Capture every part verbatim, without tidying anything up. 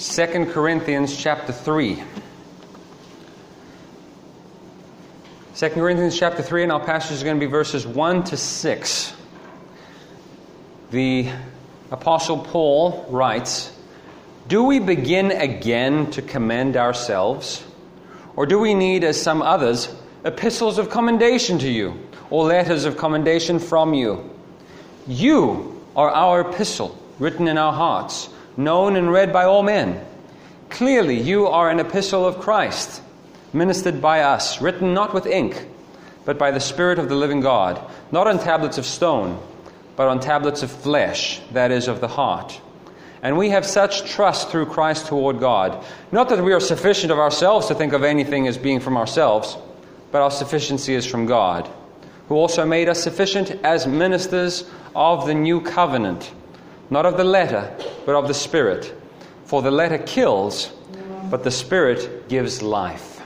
Second Corinthians chapter three. Second Corinthians chapter three, and our passage is going to be verses one to six. The Apostle Paul writes, "Do we begin again to commend ourselves? Or do we need, as some others, epistles of commendation to you, or letters of commendation from you? You are our epistle, written in our hearts, known and read by all men. Clearly you are an epistle of Christ, ministered by us, written not with ink, but by the Spirit of the living God, not on tablets of stone, but on tablets of flesh, that is, of the heart. And we have such trust through Christ toward God. Not that we are sufficient of ourselves to think of anything as being from ourselves, but our sufficiency is from God, who also made us sufficient as ministers of the new covenant, not of the letter, but of the Spirit. For the letter kills, but the Spirit gives life."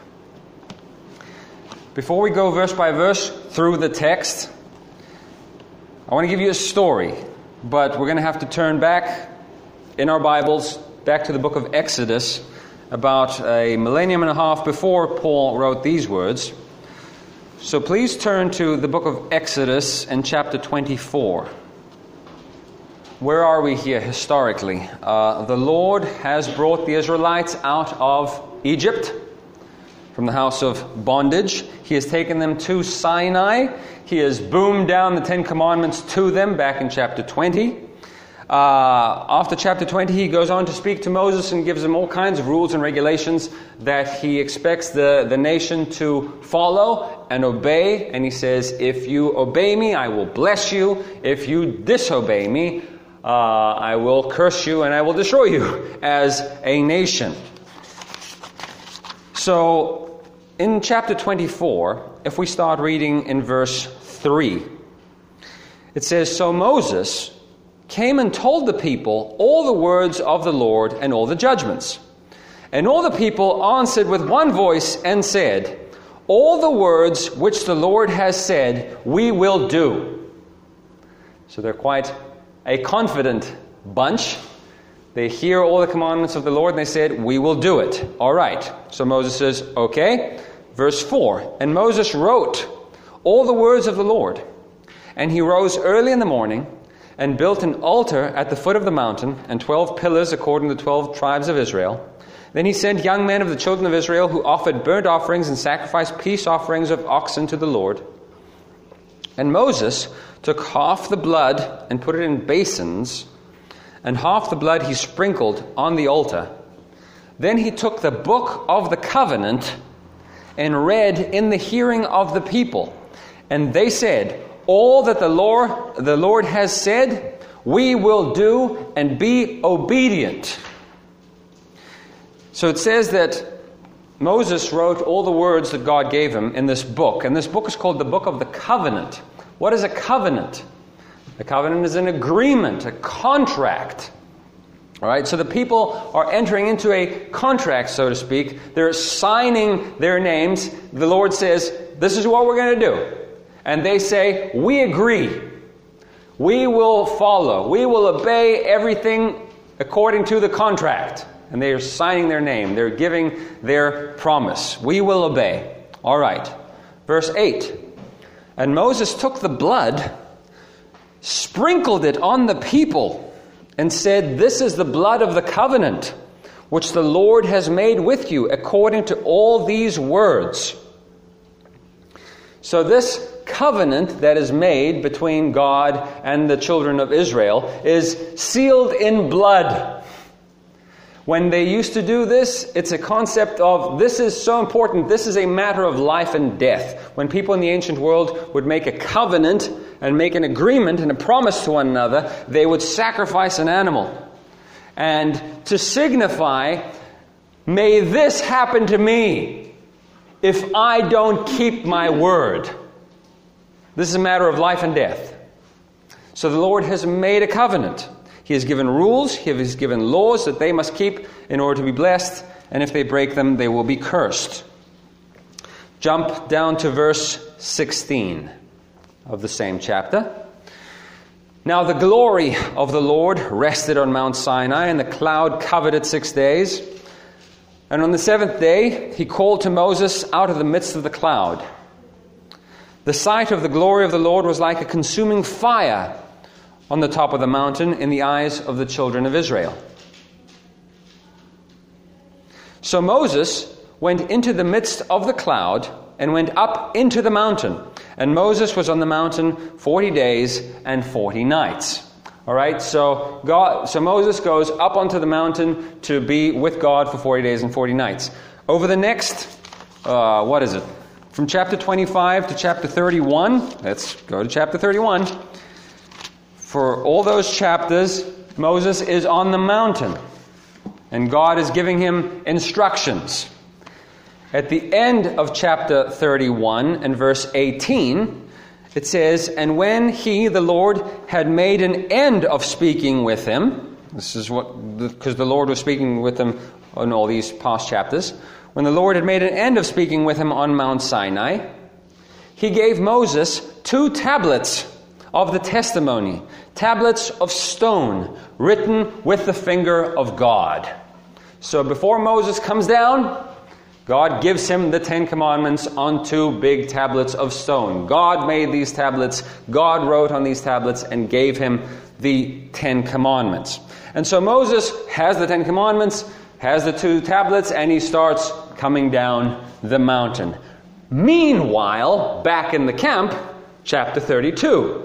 Before we go verse by verse through the text, I want to give you a story, but we're going to have to turn back in our Bibles, back to the book of Exodus, about a millennium and a half before Paul wrote these words. So please turn to the book of Exodus and chapter twenty-four. Where are we here historically? Uh, the Lord has brought the Israelites out of Egypt, from the house of bondage. He has taken them to Sinai. He has boomed down the Ten Commandments to them back in chapter twenty. Uh, after chapter twenty, he goes on to speak to Moses and gives him all kinds of rules and regulations that he expects the, the nation to follow and obey. And he says, if you obey me, I will bless you. If you disobey me, uh, I will curse you and I will destroy you as a nation. So, in chapter twenty-four, if we start reading in verse three, it says, "So Moses came and told the people all the words of the Lord and all the judgments. And all the people answered with one voice and said, all the words which the Lord has said, we will do." So they're quite a confident bunch. They hear all the commandments of the Lord and they said, we will do it. All right. So Moses says, okay. Verse four, "And Moses wrote all the words of the Lord. And he rose early in the morning and built an altar at the foot of the mountain, and twelve pillars according to the twelve tribes of Israel. Then he sent young men of the children of Israel who offered burnt offerings and sacrificed peace offerings of oxen to the Lord. And Moses took half the blood and put it in basins, and half the blood he sprinkled on the altar. Then he took the book of the covenant and read in the hearing of the people. And they said, all that the Lord, the Lord has said, we will do and be obedient." So it says that Moses wrote all the words that God gave him in this book. And this book is called the Book of the Covenant. What is a covenant? A covenant is an agreement, a contract. All right, so the people are entering into a contract, so to speak. They're signing their names. The Lord says, this is what we're going to do. And they say, we agree. We will follow. We will obey everything according to the contract. And they are signing their name. They're giving their promise. We will obey. All right. Verse eight. "And Moses took the blood, sprinkled it on the people, and said, this is the blood of the covenant, which the Lord has made with you, according to all these words." So this covenant that is made between God and the children of Israel is sealed in blood. When they used to do this, it's a concept of, this is so important, this is a matter of life and death. When people in the ancient world would make a covenant and make an agreement and a promise to one another, they would sacrifice an animal. And to signify, may this happen to me if I don't keep my word. This is a matter of life and death. So the Lord has made a covenant. He has given rules, He has given laws that they must keep in order to be blessed, and if they break them, they will be cursed. Jump down to verse sixteen of the same chapter. Now the glory of the Lord rested on Mount Sinai, and the cloud covered it six days. And on the seventh day he called to Moses out of the midst of the cloud. The sight of the glory of the Lord was like a consuming fire on the top of the mountain in the eyes of the children of Israel. So Moses went into the midst of the cloud and went up into the mountain. And Moses was on the mountain forty days and forty nights. All right, so God, so Moses goes up onto the mountain to be with God for forty days and forty nights. Over the next, uh, what is it? From chapter twenty-five to chapter thirty-one. Let's go to chapter thirty-one. For all those chapters, Moses is on the mountain, and God is giving him instructions. At the end of chapter thirty-one and verse eighteen, it says, "And when he, the Lord, had made an end of speaking with him," this is what, because the Lord was speaking with him in all these past chapters, when the Lord had made an end of speaking with him on Mount Sinai, he gave Moses two tablets of the testimony, tablets of stone, written with the finger of God. So before Moses comes down, God gives him the Ten Commandments on two big tablets of stone. God made these tablets, God wrote on these tablets and gave him the Ten Commandments. And so Moses has the Ten Commandments, has the two tablets, and he starts coming down the mountain. Meanwhile, back in the camp, chapter thirty-two.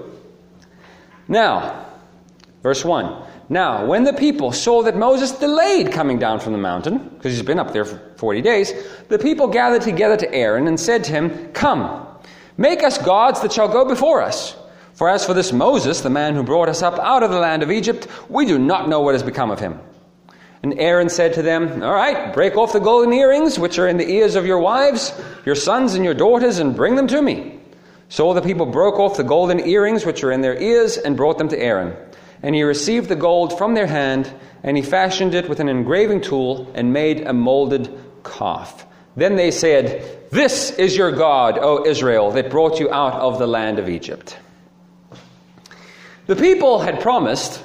Now, verse one. Now, when the people saw that Moses delayed coming down from the mountain, because he's been up there for forty days, the people gathered together to Aaron and said to him, "Come, make us gods that shall go before us. For as for this Moses, the man who brought us up out of the land of Egypt, we do not know what has become of him." And Aaron said to them, "All right, break off the golden earrings which are in the ears of your wives, your sons and your daughters, and bring them to me." So all the people broke off the golden earrings which were in their ears and brought them to Aaron. And he received the gold from their hand, and he fashioned it with an engraving tool and made a molded calf. Then they said, "This is your God, O Israel, that brought you out of the land of Egypt." The people had promised,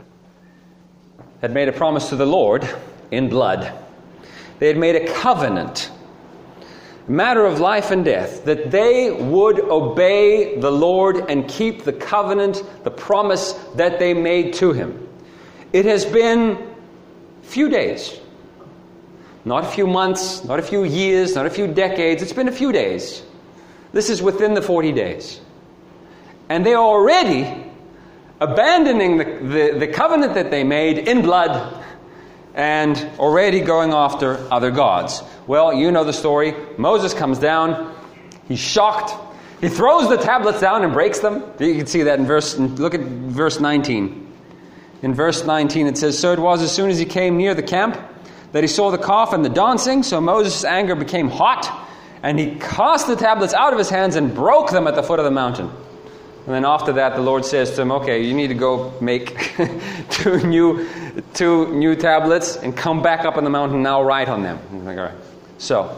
had made a promise to the Lord in blood. They had made a covenant, a matter of life and death, that they would obey the Lord and keep the covenant, the promise that they made to him. It has been a few days, not a few months, not a few years, not a few decades. It's been a few days. This is within the forty days. And they are already abandoning the, the, the covenant that they made in blood and already going after other gods. Well, you know the story. Moses comes down. He's shocked. He throws the tablets down and breaks them. You can see that in verse, look at verse nineteen. In verse nineteen it says, "So it was as soon as he came near the camp that he saw the calf and the dancing. So Moses' anger became hot, and he cast the tablets out of his hands and broke them at the foot of the mountain." And then after that, the Lord says to him, "Okay, you need to go make two new two new tablets and come back up on the mountain now, write on them." I'm like, all right. So,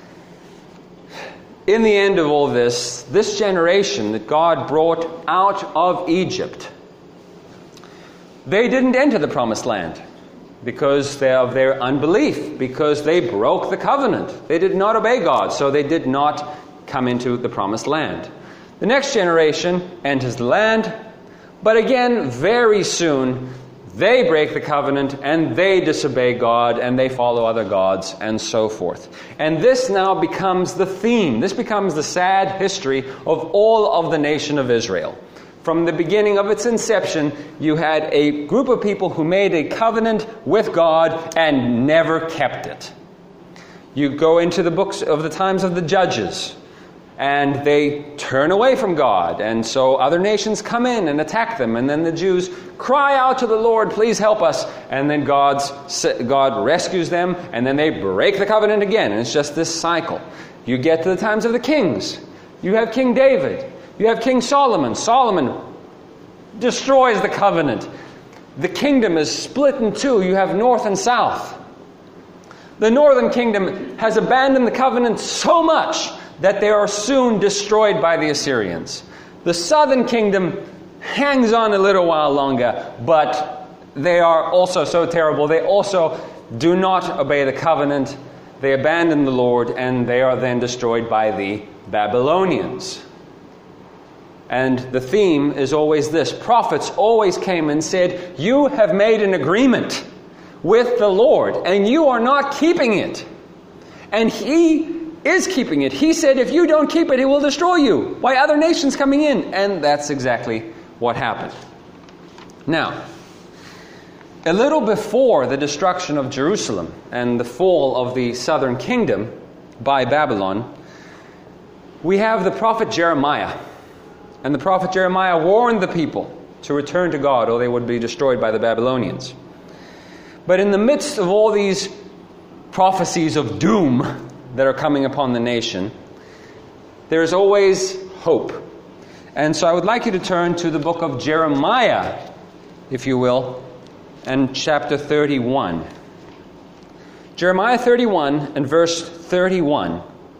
in the end of all this, this generation that God brought out of Egypt, they didn't enter the promised land because of their unbelief, because they broke the covenant. They did not obey God, so they did not come into the promised land. The next generation enters the land, but again, very soon, they break the covenant and they disobey God and they follow other gods and so forth. And this now becomes the theme. This becomes the sad history of all of the nation of Israel. From the beginning of its inception, you had a group of people who made a covenant with God and never kept it. You go into the books of the times of the Judges, and they turn away from God. And so other nations come in and attack them. And then the Jews cry out to the Lord, "Please help us." And then God's, God rescues them. And then they break the covenant again. And it's just this cycle. You get to the times of the kings. You have King David. You have King Solomon. Solomon destroys the covenant. The kingdom is split in two. You have north and south. The northern kingdom has abandoned the covenant so much that they are soon destroyed by the Assyrians. The southern kingdom hangs on a little while longer, but they are also so terrible. They also do not obey the covenant. They abandon the Lord, and they are then destroyed by the Babylonians. And the theme is always this. Prophets always came and said, you have made an agreement with the Lord, and you are not keeping it. And He is keeping it. He said, if you don't keep it, He will destroy you by other nations coming in. And that's exactly what happened. Now, a little before the destruction of Jerusalem and the fall of the southern kingdom by Babylon, we have the prophet Jeremiah. And the prophet Jeremiah warned the people to return to God, or they would be destroyed by the Babylonians. But in the midst of all these prophecies of doom that are coming upon the nation, there is always hope. And so I would like you to turn to the book of Jeremiah, if you will, and chapter thirty-one. Jeremiah thirty-one and verse thirty-one.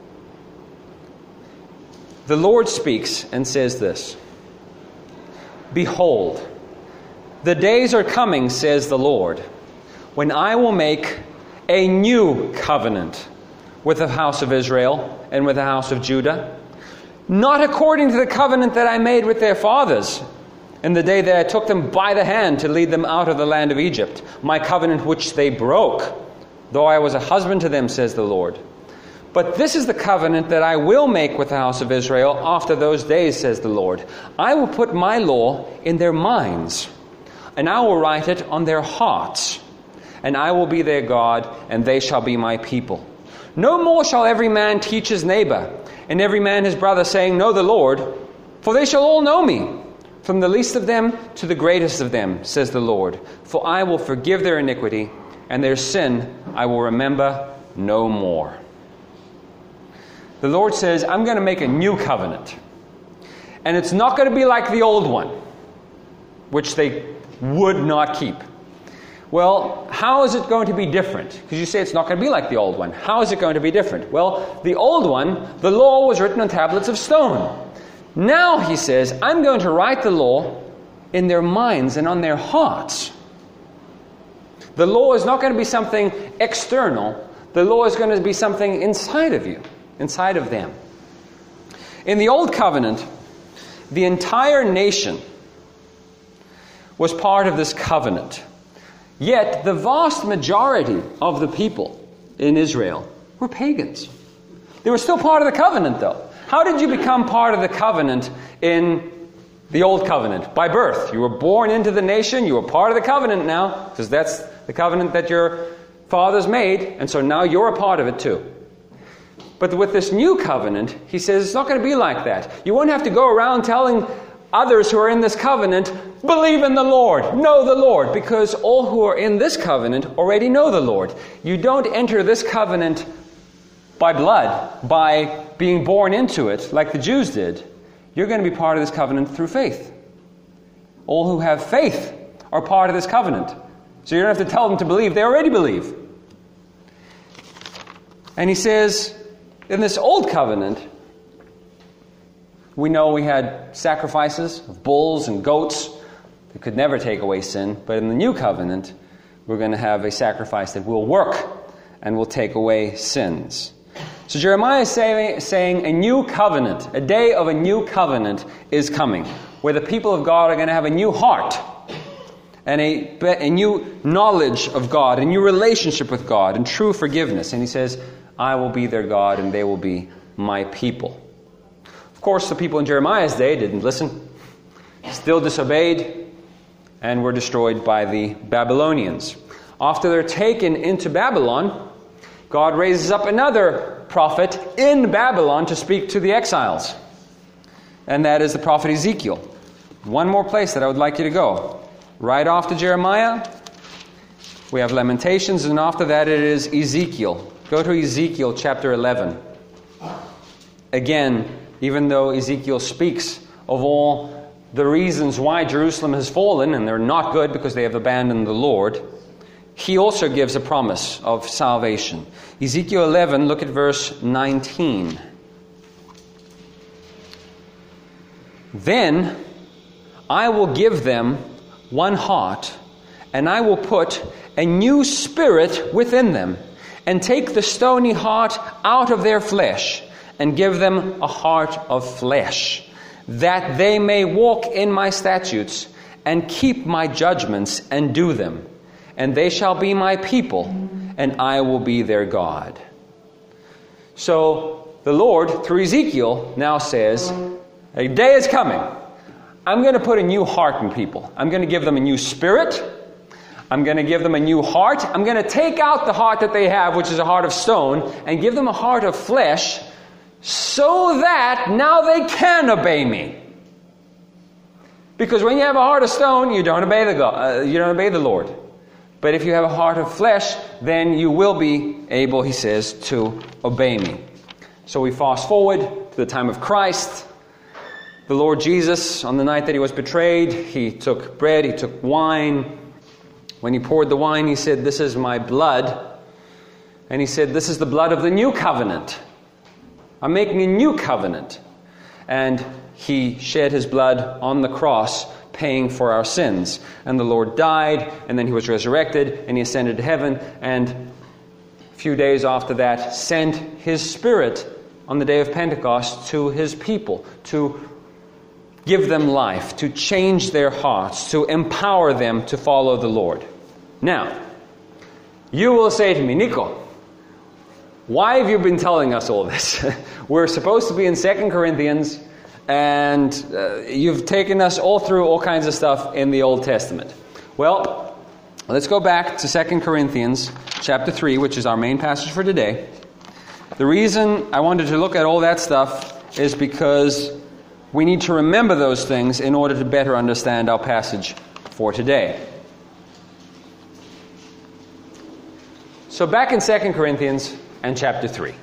The Lord speaks and says this, behold, the days are coming, says the Lord, when I will make a new covenant with the house of Israel and with the house of Judah, not according to the covenant that I made with their fathers in the day that I took them by the hand to lead them out of the land of Egypt, my covenant which they broke, though I was a husband to them, says the Lord. But this is the covenant that I will make with the house of Israel after those days, says the Lord. I will put my law in their minds, and I will write it on their hearts. And I will be their God, and they shall be my people. No more shall every man teach his neighbor, and every man his brother, saying, know the Lord, for they shall all know me, from the least of them to the greatest of them, says the Lord. For I will forgive their iniquity, and their sin I will remember no more. The Lord says, I'm going to make a new covenant. And it's not going to be like the old one, which they would not keep. Well, how is it going to be different? Because you say it's not going to be like the old one. How is it going to be different? Well, the old one, the law was written on tablets of stone. Now, he says, I'm going to write the law in their minds and on their hearts. The law is not going to be something external. The law is going to be something inside of you. Inside of them. In the Old Covenant, the entire nation was part of this covenant. Yet, the vast majority of the people in Israel were pagans. They were still part of the covenant, though. How did you become part of the covenant in the Old Covenant? By birth. You were born into the nation. You were part of the covenant now, because that's the covenant that your fathers made, and so now you're a part of it too. But with this new covenant, he says it's not going to be like that. You won't have to go around telling others who are in this covenant, believe in the Lord, know the Lord, because all who are in this covenant already know the Lord. You don't enter this covenant by blood, by being born into it, like the Jews did. You're going to be part of this covenant through faith. All who have faith are part of this covenant. So you don't have to tell them to believe, they already believe. And he says, in this old covenant, we know we had sacrifices of bulls and goats that could never take away sin. But in the new covenant, we're going to have a sacrifice that will work and will take away sins. So Jeremiah is saying, saying a new covenant, a day of a new covenant is coming, where the people of God are going to have a new heart and a, a new knowledge of God, a new relationship with God, and true forgiveness. And he says, I will be their God, and they will be my people. Of course, the people in Jeremiah's day didn't listen, still disobeyed, and were destroyed by the Babylonians. After they're taken into Babylon, God raises up another prophet in Babylon to speak to the exiles. And that is the prophet Ezekiel. One more place that I would like you to go. Right after Jeremiah, we have Lamentations, and after that it is Ezekiel. Go to Ezekiel chapter eleven. Again, even though Ezekiel speaks of all the reasons why Jerusalem has fallen, and they're not good because they have abandoned the Lord, he also gives a promise of salvation. Ezekiel eleven, look at verse nineteen. Then I will give them one heart, and I will put a new spirit within them, and take the stony heart out of their flesh, and give them a heart of flesh, that they may walk in my statutes, and keep my judgments, and do them. And they shall be my people, and I will be their God. So the Lord, through Ezekiel, now says, a day is coming. I'm going to put a new heart in people. I'm going to give them a new spirit. I'm going to give them a new heart. I'm going to take out the heart that they have, which is a heart of stone, and give them a heart of flesh, so that now they can obey me. Because when you have a heart of stone, you don't obey the God, uh, you don't obey the Lord. But if you have a heart of flesh, then you will be able, he says, to obey me. So we fast forward to the time of Christ. The Lord Jesus, on the night that he was betrayed, he took bread, he took wine. When he poured the wine, he said, "This is my blood." And he said, "This is the blood of the new covenant. I'm making a new covenant." And he shed his blood on the cross, paying for our sins. And the Lord died, and then he was resurrected, and he ascended to heaven, and a few days after that sent his Spirit on the day of Pentecost to his people, to give them life, to change their hearts, to empower them to follow the Lord. Now, you will say to me, "Nico, why have you been telling us all this? We're supposed to be in Second Corinthians, and uh, you've taken us all through all kinds of stuff in the Old Testament." Well, let's go back to Second Corinthians chapter three, which is our main passage for today. The reason I wanted to look at all that stuff is because we need to remember those things in order to better understand our passage for today. So back in Second Corinthians and chapter three.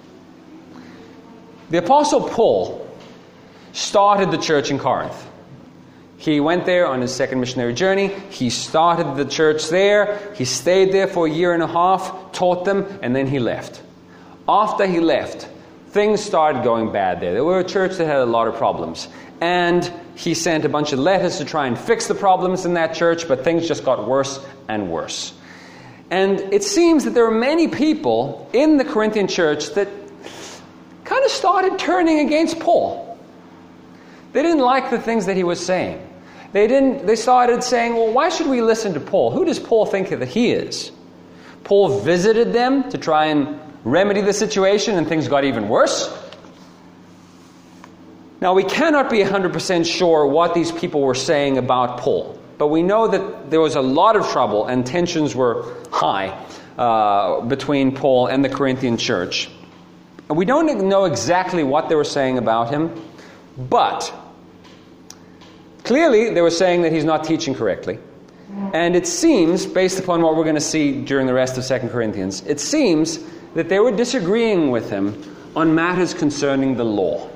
The Apostle Paul started the church in Corinth. He went there on his second missionary journey. He started the church there. He stayed there for a year and a half, taught them, and then he left. After he left, things started going bad there. There were a church that had a lot of problems. And he sent a bunch of letters to try and fix the problems in that church, but things just got worse and worse. And it seems that there were many people in the Corinthian church that kind of started turning against Paul. They didn't like the things that he was saying. They didn't. They started saying, "Well, why should we listen to Paul? Who does Paul think that he is?" Paul visited them to try and remedy the situation, and things got even worse. Now, we cannot be one hundred percent sure what these people were saying about Paul, but we know that there was a lot of trouble and tensions were high uh, between Paul and the Corinthian church. And we don't know exactly what they were saying about him, but clearly they were saying that he's not teaching correctly. And it seems, based upon what we're going to see during the rest of Second Corinthians, it seems that they were disagreeing with him on matters concerning the law.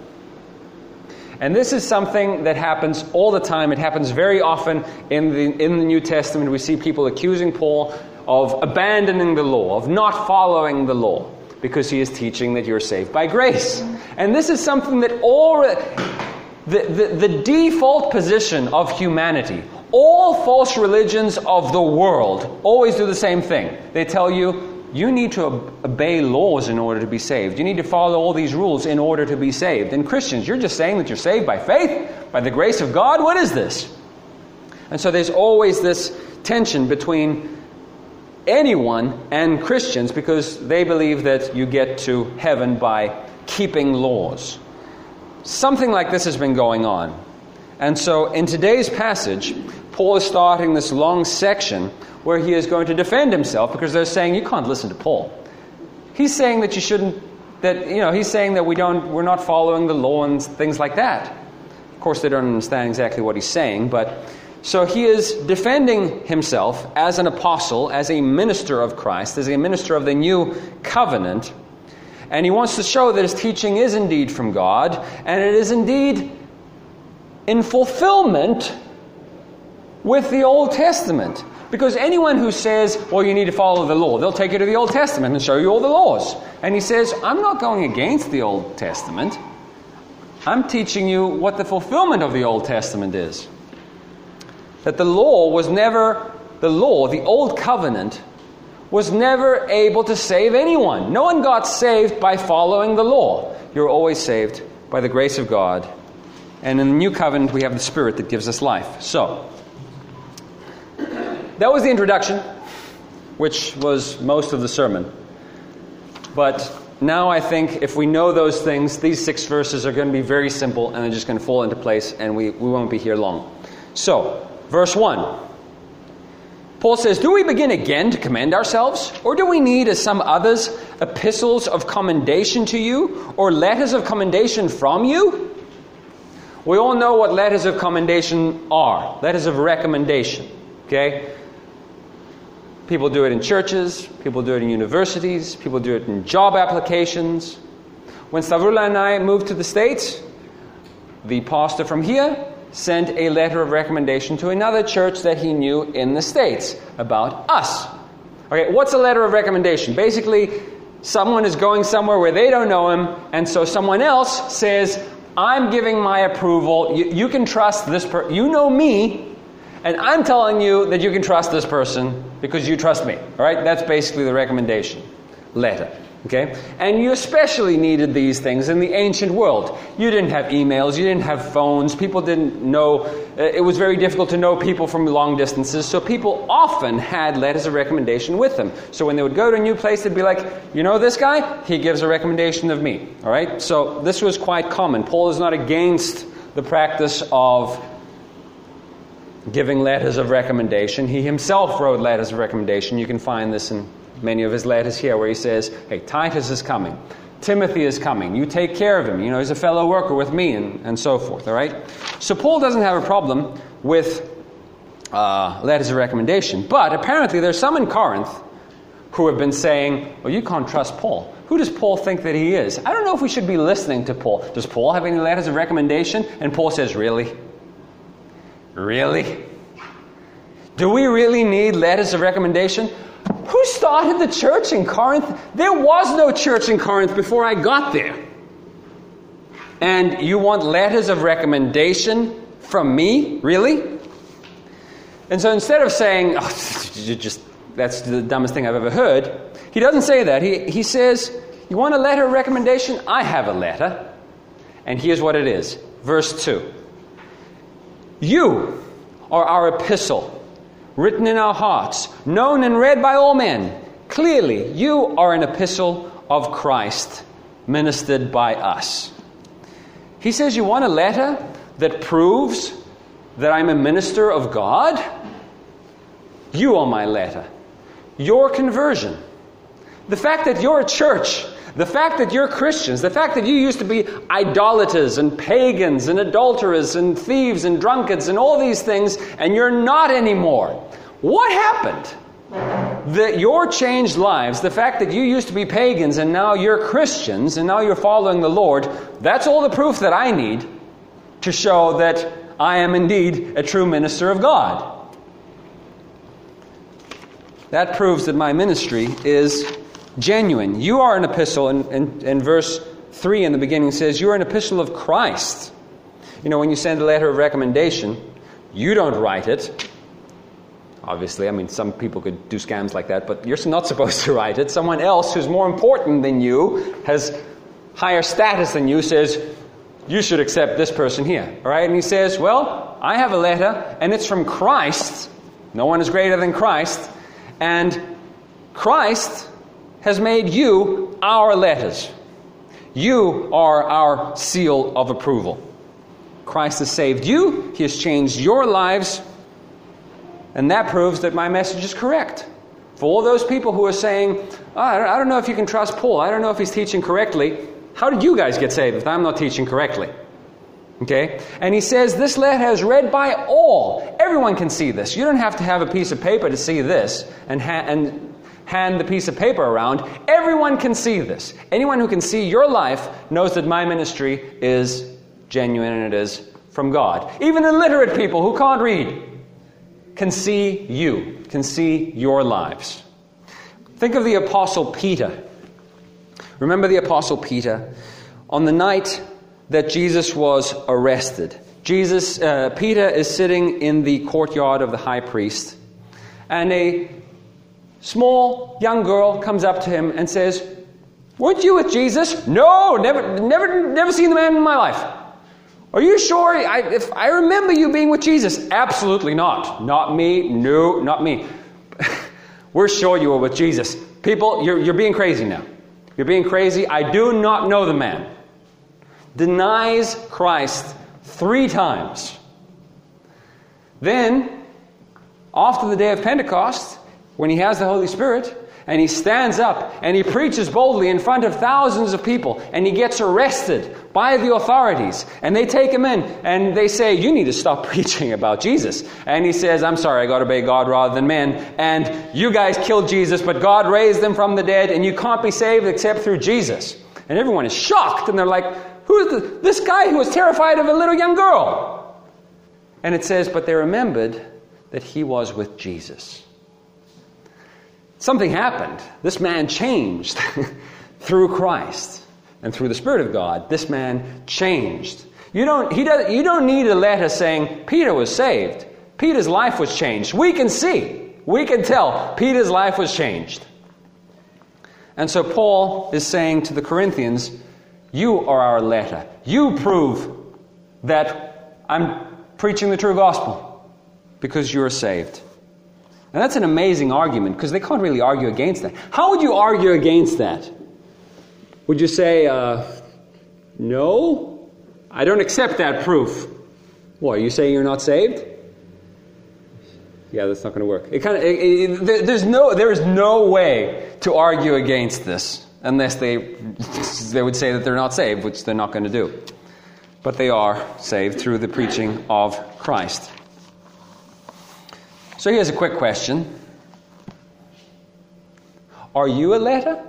And this is something that happens all the time. It happens very often in the in the New Testament. We see people accusing Paul of abandoning the law, of not following the law, because he is teaching that you're saved by grace. And this is something that all the, the, the default position of humanity, all false religions of the world always do the same thing. They tell you, you need to obey laws in order to be saved. You need to follow all these rules in order to be saved. And Christians, you're just saying that you're saved by faith, by the grace of God? What is this? And so there's always this tension between anyone and Christians, because they believe that you get to heaven by keeping laws. Something like this has been going on. And so in today's passage, Paul is starting this long section where he is going to defend himself, because they're saying you can't listen to Paul. He's saying that you shouldn't, that, you know, he's saying that we don't, we're not following the law and things like that. Of course, they don't understand exactly what he's saying, but so he is defending himself as an apostle, as a minister of Christ, as a minister of the new covenant, and he wants to show that his teaching is indeed from God, and it is indeed in fulfillment with the Old Testament. Because anyone who says, well, you need to follow the law, they'll take you to the Old Testament and show you all the laws. And he says, I'm not going against the Old Testament. I'm teaching you what the fulfillment of the Old Testament is. that the law was never, the law, the old covenant, was never able to save anyone. No one got saved by following the law. You're always saved by the grace of God. And in the new covenant, we have the Spirit that gives us life. So, that was the introduction, which was most of the sermon. But now I think if we know those things, these six verses are going to be very simple, and they're just going to fall into place, and we, we won't be here long. So, verse one. Paul says, do we begin again to commend ourselves? Or do we need, as some others, epistles of commendation to you? Or letters of commendation from you? We all know what letters of commendation are. Letters of recommendation. Okay? People do it in churches. People do it in universities. People do it in job applications. When Stavrula and I moved to the States, the pastor from here sent a letter of recommendation to another church that he knew in the States about us. Okay, what's a letter of recommendation? Basically, someone is going somewhere where they don't know him, and so someone else says, I'm giving my approval. You, you can trust this person. You know me, and I'm telling you that you can trust this person because you trust me. All right, that's basically the recommendation letter. Okay? And you especially needed these things in the ancient world. You didn't have emails, you didn't have phones, people didn't know, it was very difficult to know people from long distances, so people often had letters of recommendation with them. So when they would go to a new place, they'd be like, you know this guy? He gives a recommendation of me. All right? So this was quite common. Paul is not against the practice of giving letters of recommendation. He himself wrote letters of recommendation. You can find this in many of his letters here where he says, hey, Titus is coming. Timothy is coming. You take care of him. You know, he's a fellow worker with me, and, and so forth. All right? So Paul doesn't have a problem with uh, letters of recommendation. But apparently there's some in Corinth who have been saying, well, you can't trust Paul. Who does Paul think that he is? I don't know if we should be listening to Paul. Does Paul have any letters of recommendation? And Paul says, really? Really? Do we really need letters of recommendation? Who started the church in Corinth? There was no church in Corinth before I got there. And you want letters of recommendation from me? Really? And so instead of saying, oh, you just that's the dumbest thing I've ever heard, he doesn't say that. He, he says, you want a letter of recommendation? I have a letter. And here's what it is. Verse two. You are our epistle, written in our hearts, known and read by all men. Clearly, you are an epistle of Christ, ministered by us. He says, you want a letter that proves that I'm a minister of God? You are my letter. Your conversion. The fact that you're a church, the fact that you're Christians, the fact that you used to be idolaters and pagans and adulterers and thieves and drunkards and all these things, and you're not anymore. What happened? That your changed lives, the fact that you used to be pagans and now you're Christians and now you're following the Lord, that's all the proof that I need to show that I am indeed a true minister of God. That proves that my ministry is genuine. You are an epistle, and in, in, in verse three in the beginning says, you are an epistle of Christ. You know, when you send a letter of recommendation, you don't write it. Obviously, I mean, some people could do scams like that, but you're not supposed to write it. Someone else who's more important than you, has higher status than you, says, you should accept this person here. All right? And he says, well, I have a letter, and it's from Christ. No one is greater than Christ. And Christ has made you our letters. You are our seal of approval. Christ has saved you. He has changed your lives. And that proves that my message is correct. For all those people who are saying, oh, I don't know if you can trust Paul. I don't know if he's teaching correctly. How did you guys get saved if I'm not teaching correctly? Okay? And he says, this letter is read by all. Everyone can see this. You don't have to have a piece of paper to see this and, ha- and hand the piece of paper around. Everyone can see this. Anyone who can see your life knows that my ministry is genuine and it is from God. Even illiterate people who can't read can see you, can see your lives. Think of the Apostle Peter. Remember the Apostle Peter? On the night that Jesus was arrested, Jesus, uh, Peter is sitting in the courtyard of the high priest, and a small young girl comes up to him and says, "Weren't you with Jesus?" "No, never, never, never seen the man in my life." "Are you sure? I, if I remember you being with Jesus." "Absolutely not. Not me. No, not me." "We're sure you were with Jesus." "People, you're, you're being crazy now. You're being crazy. I do not know the man." Denies Christ three times. Then, after the day of Pentecost, when he has the Holy Spirit, and he stands up and he preaches boldly in front of thousands of people, and he gets arrested by the authorities, and they take him in and they say, "You need to stop preaching about Jesus." And he says, "I'm sorry, I got to obey God rather than men, and you guys killed Jesus, but God raised him from the dead, and you can't be saved except through Jesus." And everyone is shocked, and they're like, "Who is the, this guy who was terrified of a little young girl?" And it says, but they remembered that he was with Jesus. Something happened. This man changed through Christ and through the Spirit of God. This man changed. You don't, he does, you don't need a letter saying Peter was saved. Peter's life was changed. We can see, we can tell Peter's life was changed. And so Paul is saying to the Corinthians, you are our letter. You prove that I'm preaching the true gospel because you are saved. And that's an amazing argument because they can't really argue against that. How would you argue against that? Would you say, uh, no, I don't accept that proof? What, are you saying you're not saved? Yeah, that's not going to work. It kind of, it, it, there, there's no, there is no way to argue against this unless they, they would say that they're not saved, which they're not going to do. But they are saved through the preaching of Christ. So here's a quick question. Are you a letter?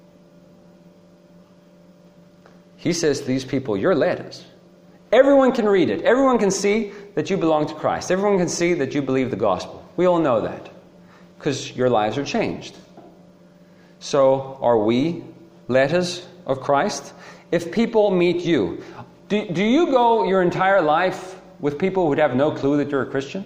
He says to these people, you're letters. Everyone can read it. Everyone can see that you belong to Christ. Everyone can see that you believe the gospel. We all know that because your lives are changed. So are we letters of Christ? If people meet you, do, do you go your entire life with people who would have no clue that you're a Christian?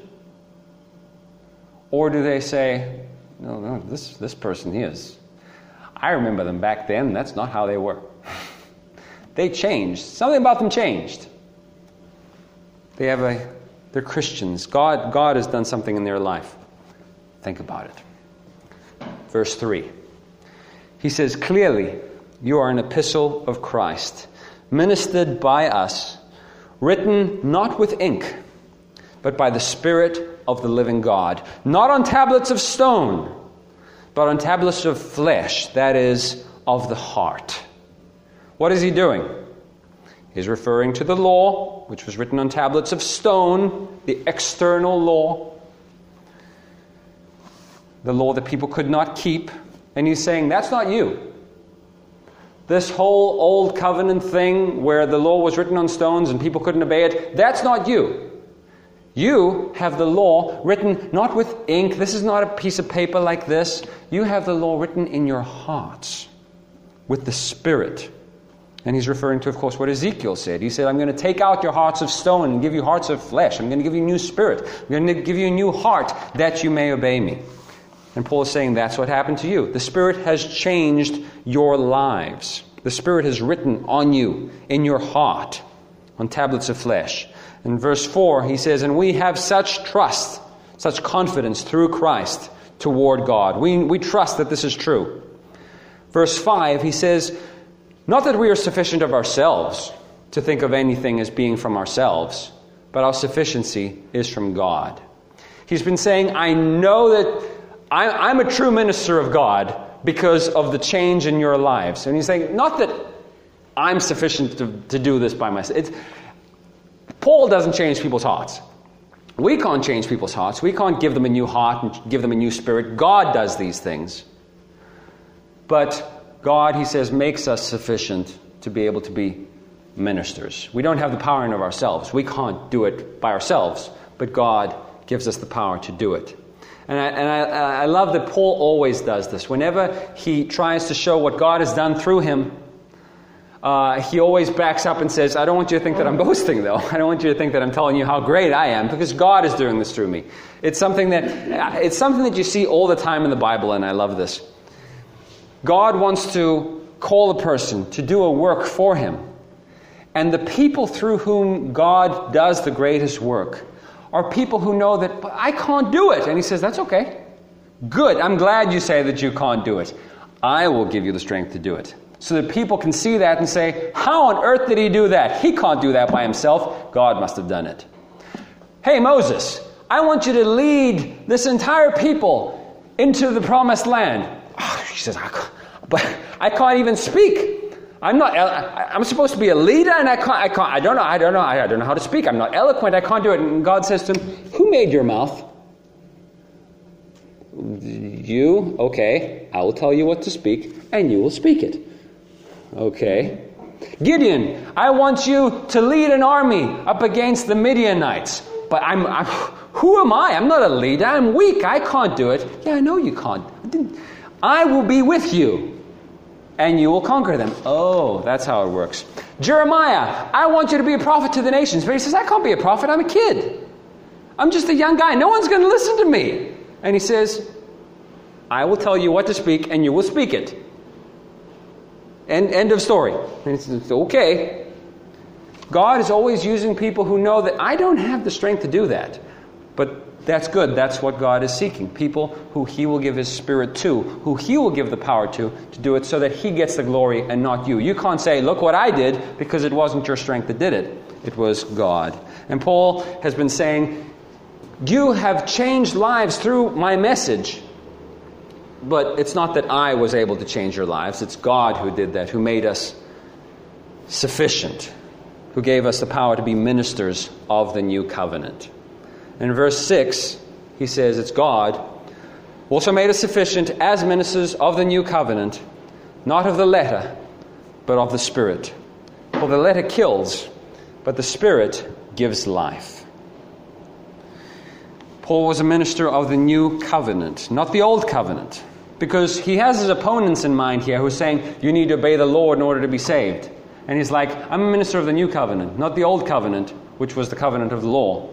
Or do they say, no, no, this, this person is. I remember them back then. That's not how they were. They changed. Something about them changed. They have a, they're Christians. God, God has done something in their life. Think about it. Verse three. He says, clearly, you are an epistle of Christ, ministered by us, written not with ink, but by the Spirit of the living God, not on tablets of stone, but on tablets of flesh, that is, of the heart. What is he doing? He's referring to the law, which was written on tablets of stone, the external law, the law that people could not keep. And he's saying, that's not you. This whole old covenant thing where the law was written on stones and people couldn't obey it, that's not you. You have the law written not with ink. This is not a piece of paper like this. You have the law written in your hearts with the Spirit. And he's referring to, of course, what Ezekiel said. He said, I'm going to take out your hearts of stone and give you hearts of flesh. I'm going to give you a new spirit. I'm going to give you a new heart that you may obey me. And Paul is saying that's what happened to you. The Spirit has changed your lives. The Spirit has written on you, in your heart, on tablets of flesh. In verse four, he says, and we have such trust, such confidence through Christ toward God. We, we trust that this is true. Verse five, he says, not that we are sufficient of ourselves to think of anything as being from ourselves, but our sufficiency is from God. He's been saying, I know that I, I'm a true minister of God because of the change in your lives. And he's saying, not that I'm sufficient to, to do this by myself. It's, Paul doesn't change people's hearts. We can't change people's hearts. We can't give them a new heart and give them a new spirit. God does these things. But God, he says, makes us sufficient to be able to be ministers. We don't have the power in of ourselves. We can't do it by ourselves. But God gives us the power to do it. And I, and I, I love that Paul always does this. Whenever he tries to show what God has done through him, Uh, he always backs up and says, I don't want you to think that I'm boasting, though. I don't want you to think that I'm telling you how great I am, because God is doing this through me. It's something that it's something that you see all the time in the Bible, and I love this. God wants to call a person to do a work for him. And the people through whom God does the greatest work are people who know that, but I can't do it. And he says, that's okay. Good. I'm glad you say that you can't do it. I will give you the strength to do it. So that people can see that and say, how on earth did he do that? He can't do that by himself. God must have done it. Hey, Moses, I want you to lead this entire people into the promised land. Oh, he says, I can't, but I can't even speak. I'm not. I'm supposed to be a leader, and I can't. I can't. I don't know. I don't know. I don't know how to speak. I'm not eloquent. I can't do it. And God says to him, "Who made your mouth?" You. Okay. I will tell you what to speak, and you will speak it. Okay. Gideon, I want you to lead an army up against the Midianites. But I'm, I'm who am I? I'm not a leader. I'm weak. I can't do it. Yeah, I know you can't. I will be with you, and you will conquer them. Oh, that's how it works. Jeremiah, I want you to be a prophet to the nations. But he says, I can't be a prophet. I'm a kid. I'm just a young guy. No one's going to listen to me. And he says, I will tell you what to speak, and you will speak it. End, end of story. And he says, okay. God is always using people who know that I don't have the strength to do that. But that's good. That's what God is seeking. People who he will give his spirit to, who he will give the power to, to do it so that he gets the glory and not you. You can't say, look what I did, because it wasn't your strength that did it. It was God. And Paul has been saying, you have changed lives through my message. But it's not that I was able to change your lives. It's God who did that, who made us sufficient, who gave us the power to be ministers of the new covenant. In verse six, he says it's God who also made us sufficient as ministers of the new covenant, not of the letter, but of the Spirit. For the letter kills, but the Spirit gives life. Paul was a minister of the new covenant, not the old covenant, because he has his opponents in mind here who are saying, you need to obey the Lord in order to be saved. And he's like, I'm a minister of the new covenant, not the old covenant, which was the covenant of the law.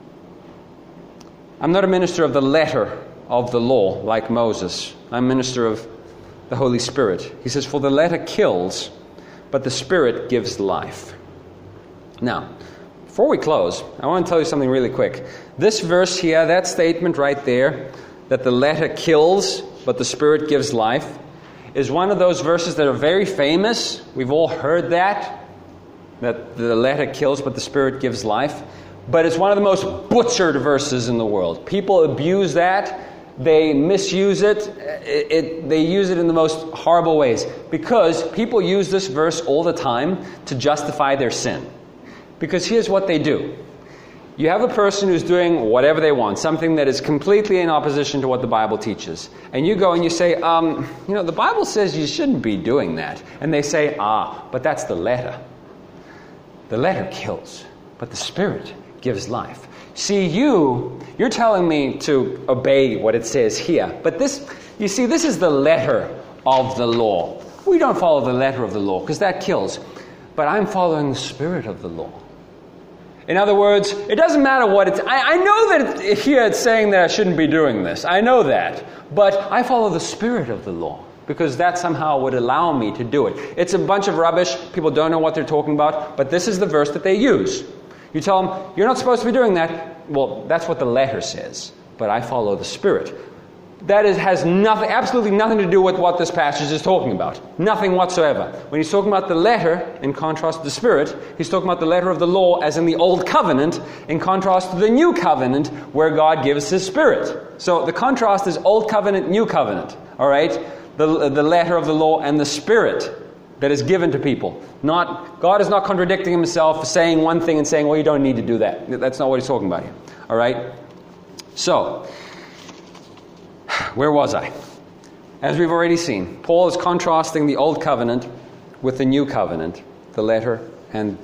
I'm not a minister of the letter of the law like Moses. I'm a minister of the Holy Spirit. He says, for the letter kills, but the Spirit gives life. Now, before we close, I want to tell you something really quick. This verse here, that statement right there, that the letter kills, but the Spirit gives life, is one of those verses that are very famous. We've all heard that, that the letter kills, but the Spirit gives life. But it's one of the most butchered verses in the world. People abuse that. They misuse it. It, it. They use it in the most horrible ways. Because people use this verse all the time to justify their sin. Because here's what they do. You have a person who's doing whatever they want, something that is completely in opposition to what the Bible teaches. And you go and you say, um, you know, the Bible says you shouldn't be doing that. And they say, ah, but that's the letter. The letter kills, but the Spirit gives life. See, you, you're telling me to obey what it says here. But this, you see, this is the letter of the law. We don't follow the letter of the law because that kills. But I'm following the Spirit of the law. In other words, it doesn't matter what it's... I, I know that it, here it's saying that I shouldn't be doing this. I know that. But I follow the Spirit of the law because that somehow would allow me to do it. It's a bunch of rubbish. People don't know what they're talking about. But this is the verse that they use. You tell them, you're not supposed to be doing that. Well, that's what the letter says. But I follow the Spirit. That is, has nothing, absolutely nothing to do with what this passage is talking about. Nothing whatsoever. When he's talking about the letter, in contrast to the Spirit, he's talking about the letter of the law as in the Old Covenant, in contrast to the New Covenant, where God gives His Spirit. So the contrast is Old Covenant, New Covenant. All right? The, the letter of the law and the Spirit that is given to people. Not God is not contradicting Himself, saying one thing and saying, well, you don't need to do that. That's not what he's talking about here. All right? So, where was I? As we've already seen, Paul is contrasting the Old Covenant with the New Covenant, the letter and,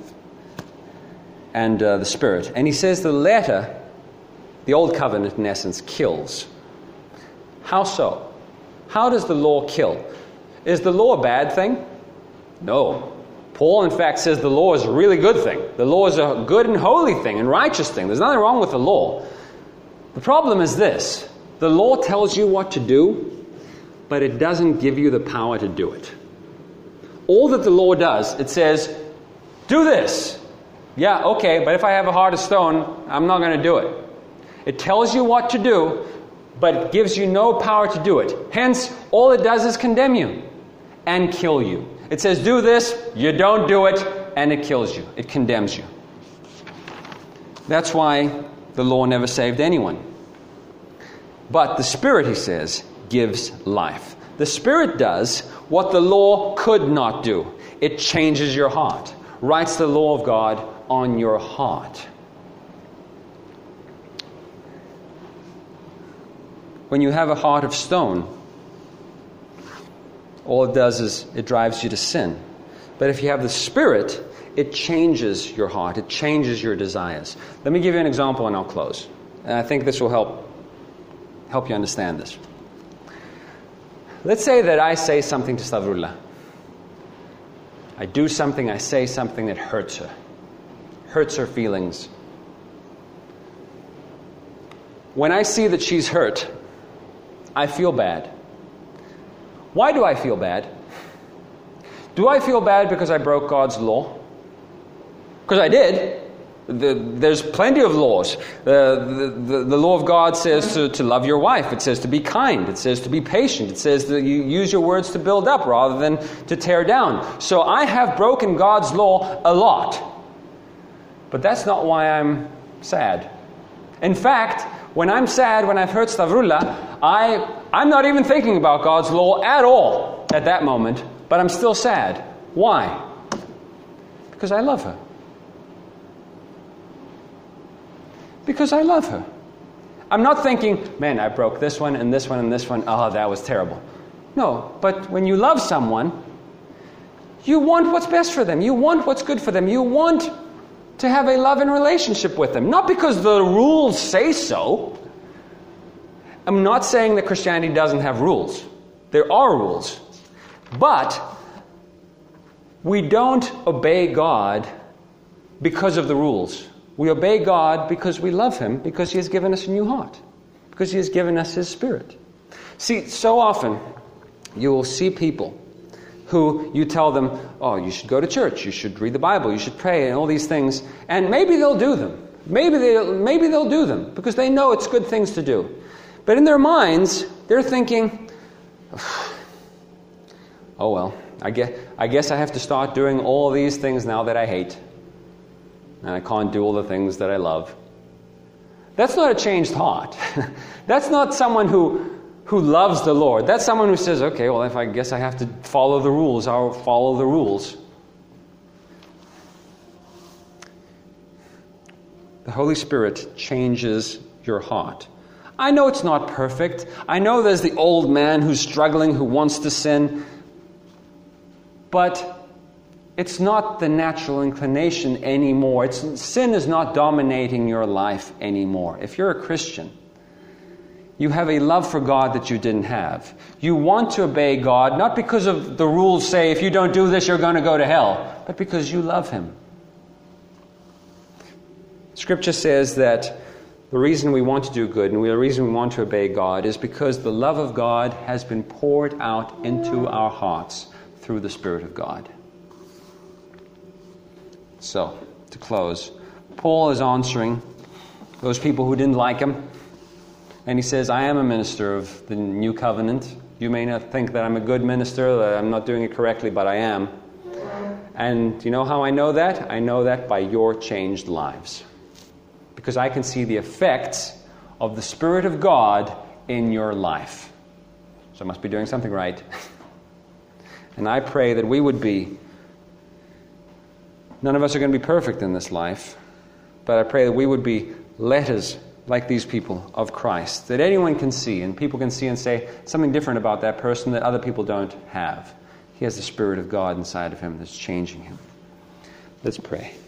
and uh, the Spirit. And he says the letter, the Old Covenant in essence, kills. How so? How does the law kill? Is the law a bad thing? No. Paul, in fact, says the law is a really good thing. The law is a good and holy thing and righteous thing. There's nothing wrong with the law. The problem is this. The law tells you what to do, but it doesn't give you the power to do it. All that the law does, it says, do this. Yeah, okay, but if I have a heart of stone, I'm not going to do it. It tells you what to do, but it gives you no power to do it. Hence, all it does is condemn you and kill you. It says, do this, you don't do it, and it kills you. It condemns you. That's why the law never saved anyone. But the Spirit, he says, gives life. The Spirit does what the law could not do. It changes your heart, writes the law of God on your heart. When you have a heart of stone, all it does is it drives you to sin. But if you have the Spirit, it changes your heart. It changes your desires. Let me give you an example and I'll close. And I think this will help help you understand this. Let's say that I say something to Stavroula. I do something, I say something that hurts her. Hurts her feelings. When I see that she's hurt, I feel bad. Why do I feel bad? Do I feel bad because I broke God's law? Because I did. The, there's plenty of laws. Uh, the, the, the law of God says to, to love your wife. It says to be kind. It says to be patient. It says that you use your words to build up rather than to tear down. So I have broken God's law a lot. But that's not why I'm sad. In fact, when I'm sad, when I've hurt Stavroula, I, I'm not even thinking about God's law at all at that moment, but I'm still sad. Why? Because I love her. Because I love her. I'm not thinking, man, I broke this one and this one and this one. Oh, that was terrible. No, but when you love someone, you want what's best for them. You want what's good for them. You want to have a loving relationship with them. Not because the rules say so. I'm not saying that Christianity doesn't have rules. There are rules. But we don't obey God because of the rules. We obey God because we love Him, because He has given us a new heart, because He has given us His Spirit. See, so often you will see people who you tell them, oh, you should go to church, you should read the Bible, you should pray, and all these things, and maybe they'll do them. Maybe they'll, maybe they'll do them, because they know it's good things to do. But in their minds, they're thinking, oh well, I guess, I guess I have to start doing all these things now that I hate. And I can't do all the things that I love. That's not a changed heart. That's not someone who, who loves the Lord. That's someone who says, okay, well, if I guess I have to follow the rules, I'll follow the rules. The Holy Spirit changes your heart. I know it's not perfect. I know there's the old man who's struggling, who wants to sin. But it's not the natural inclination anymore. It's, sin is not dominating your life anymore. If you're a Christian, you have a love for God that you didn't have. You want to obey God, not because of the rules say, if you don't do this, you're going to go to hell, but because you love Him. Scripture says that the reason we want to do good and the reason we want to obey God is because the love of God has been poured out into our hearts through the Spirit of God. So, to close, Paul is answering those people who didn't like him. And he says, I am a minister of the new covenant. You may not think that I'm a good minister, that I'm not doing it correctly, but I am. And you know how I know that? I know that by your changed lives. Because I can see the effects of the Spirit of God in your life. So I must be doing something right. And I pray that we would be. None of us are going to be perfect in this life, but I pray that we would be letters like these people of Christ, that anyone can see, and people can see and say something different about that person that other people don't have. He has the Spirit of God inside of him that's changing him. Let's pray.